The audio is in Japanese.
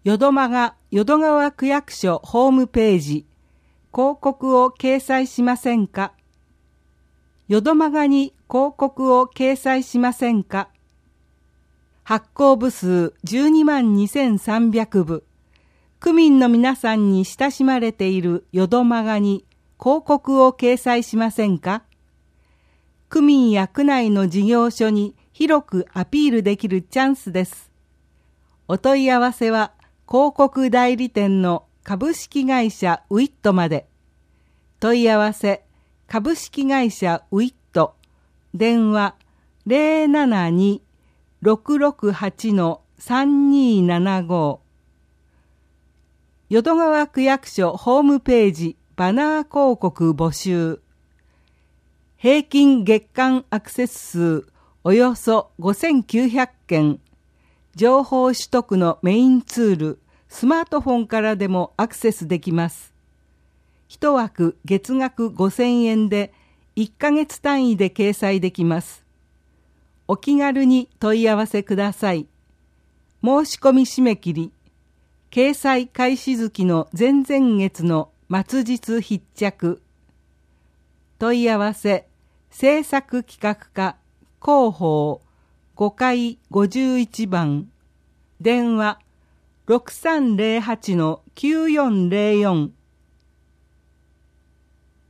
淀間が淀川区役所ホームページ、広告を掲載しませんか？淀間がに広告を掲載しませんか？発行部数122,300部。区民の皆さんに親しまれている淀間がに広告を掲載しませんか？区民や区内の事業所に広くアピールできるチャンスです。お問い合わせは広告代理店の株式会社ウィットまで。問い合わせ株式会社ウィット、電話072-668-3275。淀川区役所ホームページバナー広告募集。平均月間アクセス数およそ5900件。情報取得のメインツール、スマートフォンからでもアクセスできます。一枠月額5000円で1ヶ月単位で掲載できます。お気軽に問い合わせください。申し込み締め切り、掲載開始月の前々月の末日必着。問い合わせ、制作企画課、広報、5階51番、電話630-9404